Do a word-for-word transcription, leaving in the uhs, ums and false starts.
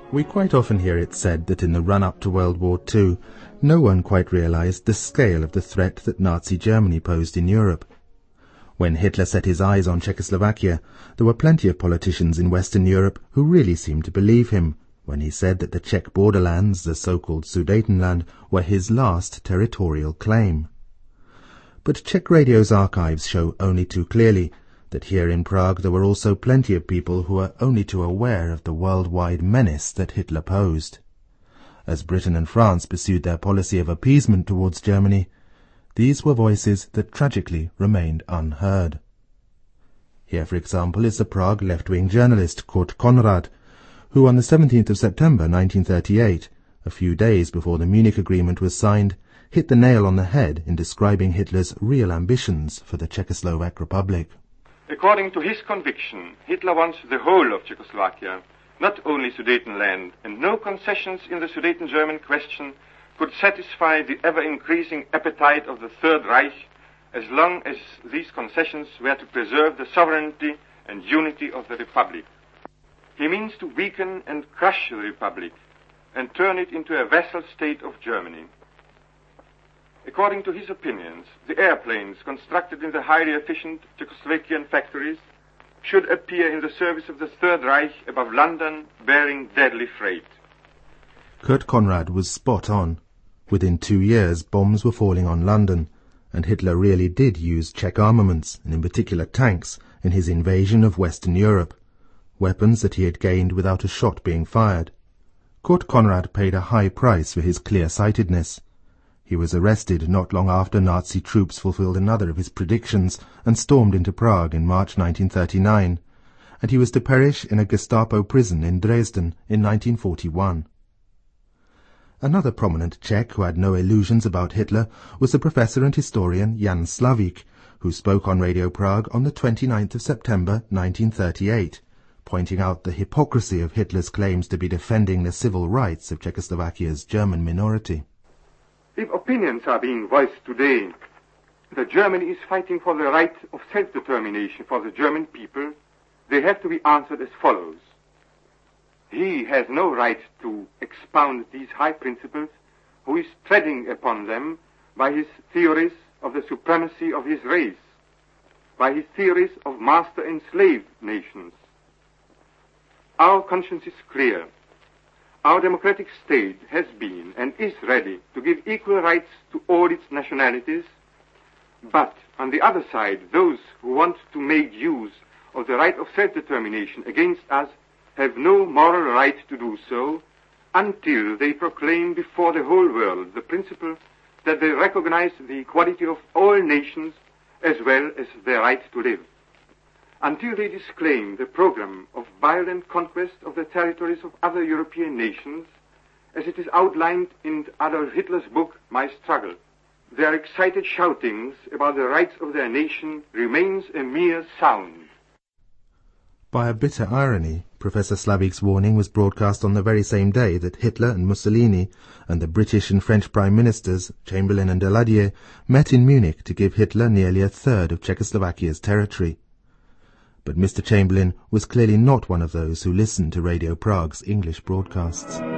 We quite often hear it said that in the run-up to World War Two, no one quite realized the scale of the threat that Nazi Germany posed in Europe. When Hitler set his eyes on Czechoslovakia, there were plenty of politicians in Western Europe who really seemed to believe him when he said that the Czech borderlands, the so-called Sudetenland, were his last territorial claim. But Czech radio's archives show only too clearly that here in Prague there were also plenty of people who were only too aware of the worldwide menace that Hitler posed. As Britain and France pursued their policy of appeasement towards Germany, these were voices that tragically remained unheard. Here, for example, is the Prague left-wing journalist Kurt Konrad, who on the seventeenth of September nineteen thirty-eight, a few days before the Munich Agreement was signed, hit the nail on the head in describing Hitler's real ambitions for the Czechoslovak Republic. According to his conviction, Hitler wants the whole of Czechoslovakia, not only Sudetenland, and no concessions in the Sudeten German question could satisfy the ever-increasing appetite of the Third Reich as long as these concessions were to preserve the sovereignty and unity of the Republic. He means to weaken and crush the Republic and turn it into a vassal state of Germany. According to his opinions, the airplanes constructed in the highly efficient Czechoslovakian factories should appear in the service of the Third Reich above London, bearing deadly freight. Kurt Konrad was spot on. Within two years, bombs were falling on London, and Hitler really did use Czech armaments, and in particular tanks, in his invasion of Western Europe, weapons that he had gained without a shot being fired. Kurt Konrad paid a high price for his clear-sightedness. He was arrested not long after Nazi troops fulfilled another of his predictions and stormed into Prague in March nineteen thirty-nine, and he was to perish in a Gestapo prison in Dresden in nineteen forty-one. Another prominent Czech who had no illusions about Hitler was the professor and historian Jan Slavík, who spoke on Radio Prague on the twenty-ninth of September nineteen thirty-eight, pointing out the hypocrisy of Hitler's claims to be defending the civil rights of Czechoslovakia's German minority. If opinions are being voiced today that Germany is fighting for the right of self-determination for the German people, they have to be answered as follows. He has no right to expound these high principles who is treading upon them by his theories of the supremacy of his race, by his theories of master and slave nations. Our conscience is clear. Our democratic state has been and is ready to give equal rights to all its nationalities, but on the other side, those who want to make use of the right of self-determination against us have no moral right to do so until they proclaim before the whole world the principle that they recognize the equality of all nations as well as their right to live. Until they disclaim the program of violent conquest of the territories of other European nations, as it is outlined in Adolf Hitler's book, My Struggle, their excited shoutings about the rights of their nation remains a mere sound. By a bitter irony, Professor Slavík's warning was broadcast on the very same day that Hitler and Mussolini and the British and French Prime Ministers, Chamberlain and Daladier, met in Munich to give Hitler nearly a third of Czechoslovakia's territory. But Mister Chamberlain was clearly not one of those who listened to Radio Prague's English broadcasts.